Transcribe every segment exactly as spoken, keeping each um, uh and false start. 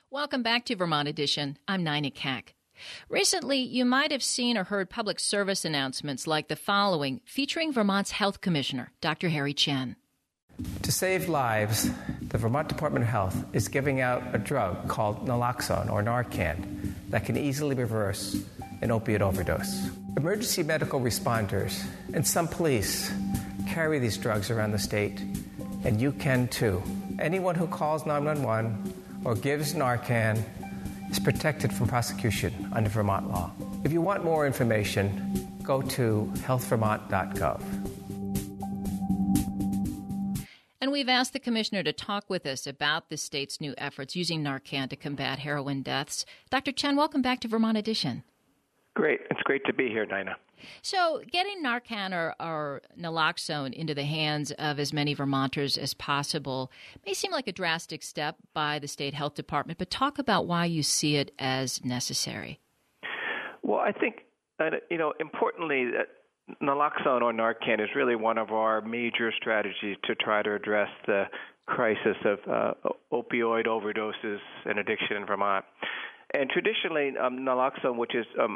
Welcome back to Vermont Edition. I'm Nina Kack. Recently, you might have seen or heard public service announcements like the following, featuring Vermont's Health Commissioner, Doctor Harry Chen. To save lives, the Vermont Department of Health is giving out a drug called naloxone, or Narcan, that can easily reverse an opioid overdose. Emergency medical responders and some police carry these drugs around the state, and you can too. Anyone who calls nine one one or gives Narcan is protected from prosecution under Vermont law. If you want more information, go to health vermont dot gov. And we've asked the commissioner to talk with us about the state's new efforts using Narcan to combat heroin deaths. Doctor Chen, welcome back to Vermont Edition. Great. It's great to be here, Nina. So getting Narcan or, or naloxone into the hands of as many Vermonters as possible may seem like a drastic step by the state health department, but talk about why you see it as necessary. Well, I think, uh, you know, importantly, that naloxone or Narcan is really one of our major strategies to try to address the crisis of uh, opioid overdoses and addiction in Vermont. And traditionally, um, naloxone, which is um,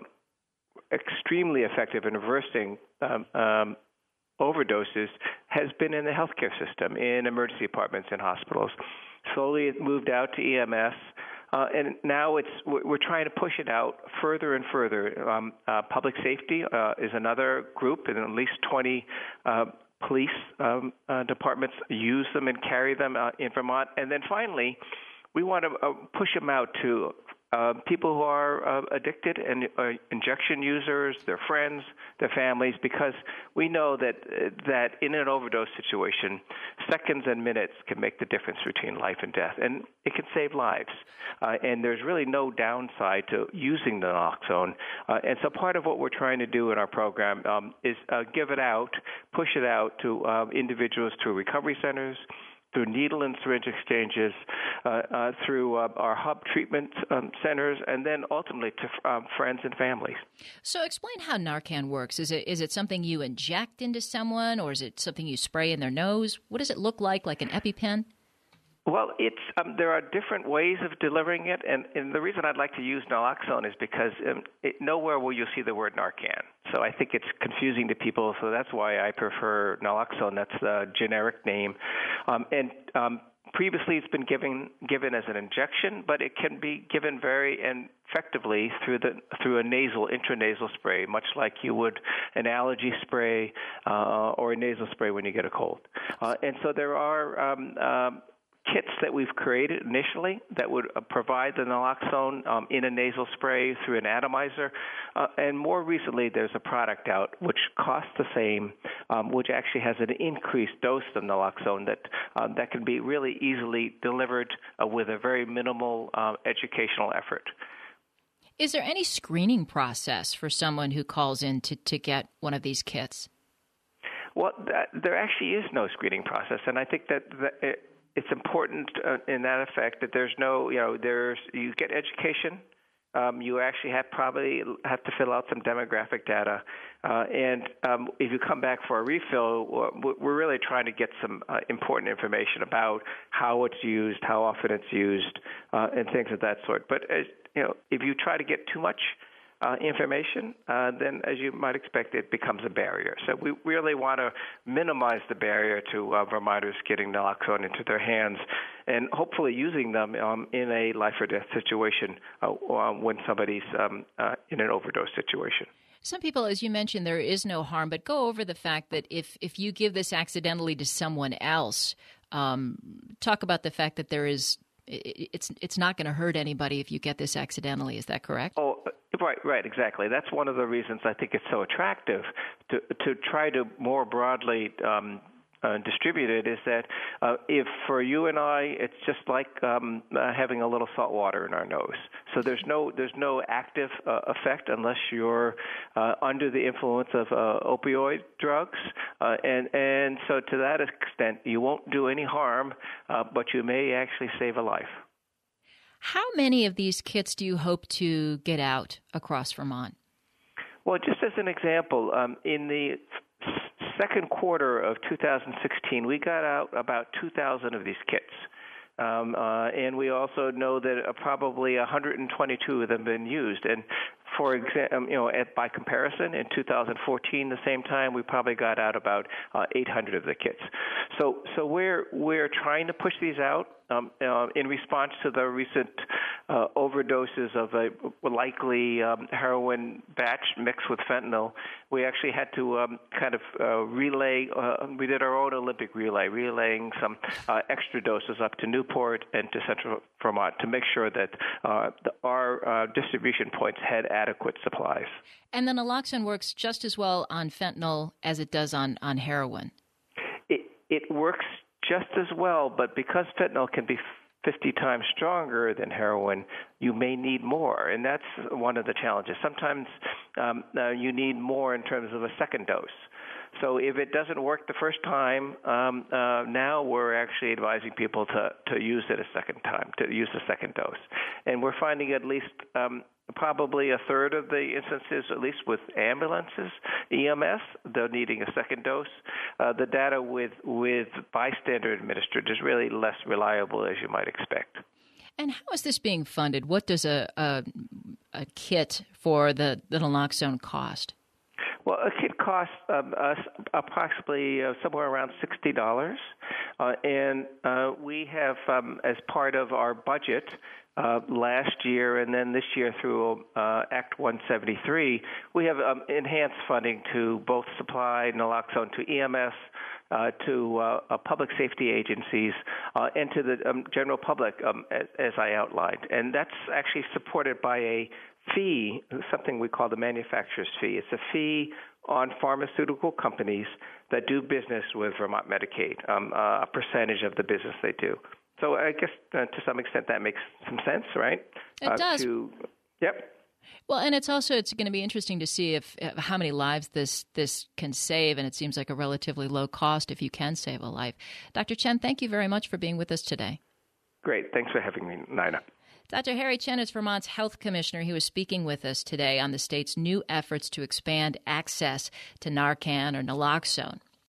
extremely effective in reversing um, um, overdoses, has been in the healthcare system, in emergency departments and hospitals. Slowly it moved out to E M S, uh, and now it's we're trying to push it out further and further. Um, uh, public safety uh, is another group, and at least twenty uh, police um, uh, departments use them and carry them uh, in Vermont. And then finally, we want to uh, push them out to Uh, people who are uh, addicted and uh, injection users, their friends, their families, because we know that uh, that in an overdose situation, seconds and minutes can make the difference between life and death, and it can save lives. Uh, and there's really no downside to using naloxone. Uh, and so part of what we're trying to do in our program um, is uh, give it out, push it out to uh, individuals through recovery centers, through needle and syringe exchanges, uh, uh, through uh, our hub treatment um, centers, and then ultimately to um, friends and families. So explain how Narcan works. Is it is it something you inject into someone, or is it something you spray in their nose? What does it look like, like an EpiPen? Well, it's um, there are different ways of delivering it, and, and the reason I'd like to use naloxone is because um, it, nowhere will you see the word Narcan. So I think it's confusing to people, so that's why I prefer naloxone. That's the generic name. Um, and um, previously it's been given given as an injection, but it can be given very effectively through the through a nasal, intranasal spray, much like you would an allergy spray uh, or a nasal spray when you get a cold. Uh, and so there are um, um, kits that we've created initially that would uh, provide the naloxone um, in a nasal spray through an atomizer. Uh, and more recently, there's a product out which costs the same, um, which actually has an increased dose of naloxone that um, that can be really easily delivered uh, with a very minimal uh, educational effort. Is there any screening process for someone who calls in to, to get one of these kits? Well, that, there actually is no screening process, and I think that the, it, it's important uh, in that effect that there's no, you know, there's you get education. Um, you actually have probably have to fill out some demographic data, uh, and um, if you come back for a refill, we're really trying to get some uh, important information about how it's used, how often it's used, uh, and things of that sort. But as, you know, if you try to get too much Uh, information, uh, then as you might expect, it becomes a barrier. So we really want to minimize the barrier to uh, Vermonters getting naloxone into their hands and hopefully using them um, in a life or death situation uh, uh, when somebody's um, uh, in an overdose situation. Some people, as you mentioned, there is no harm, but go over the fact that if, if you give this accidentally to someone else, um, talk about the fact that there is it's it's not going to hurt anybody if you get this accidentally. Is that correct? Oh, right, right, exactly. That's one of the reasons I think it's so attractive to to try to more broadly um, uh, distribute it. Is that uh, if for you and I, it's just like um, uh, having a little salt water in our nose. So there's no there's no active uh, effect unless you're uh, under the influence of uh, opioid drugs, uh, and and so to that extent, you won't do any harm, uh, but you may actually save a life. How many of these kits do you hope to get out across Vermont? Well, just as an example, um, in the second quarter of two thousand sixteen, we got out about two thousand of these kits. Um, uh, and we also know that uh, probably one hundred twenty-two of them have been used. And for example, you know, at, by comparison, in two thousand fourteen, the same time, we probably got out about uh, eight hundred of the kits. So, so we're we're trying to push these out um, uh, in response to the recent uh, overdoses of a likely um, heroin batch mixed with fentanyl. We actually had to um, kind of uh, relay. Uh, we did our own Olympic relay, relaying some uh, extra doses up to Newport and to Central Vermont to make sure that uh, the, our uh, distribution points had adequate supplies. And the naloxone works just as well on fentanyl as it does on, on heroin. It, it works just as well, but because fentanyl can be fifty times stronger than heroin, you may need more, and that's one of the challenges. Sometimes um, uh, you need more in terms of a second dose. So if it doesn't work the first time, um, uh, now we're actually advising people to, to use it a second time, to use a second dose. And we're finding at least um, probably a third of the instances, at least with ambulances, E M S, they're needing a second dose. Uh, the data with, with bystander administered is really less reliable, as you might expect. And how is this being funded? What does a, a, a kit for the, the naloxone cost? Well, a kit costs um, us approximately uh, somewhere around sixty dollars, uh, and uh, we have, um, as part of our budget uh, last year and then this year through uh, Act one seventy-three, we have um, enhanced funding to both supply naloxone to E M S, Uh, to uh, uh, public safety agencies, uh, and to the um, general public, um, as, as I outlined. And that's actually supported by a fee, something we call the manufacturer's fee. It's a fee on pharmaceutical companies that do business with Vermont Medicaid, um, uh, a percentage of the business they do. So I guess uh, to some extent that makes some sense, right? It uh, does. To, yep. Well, and it's also it's going to be interesting to see if uh, how many lives this this can save, and it seems like a relatively low cost if you can save a life. Doctor Chen, thank you very much for being with us today. Great. Thanks for having me, Nina. Doctor Harry Chen is Vermont's health commissioner. He was speaking with us today on the state's new efforts to expand access to Narcan or naloxone.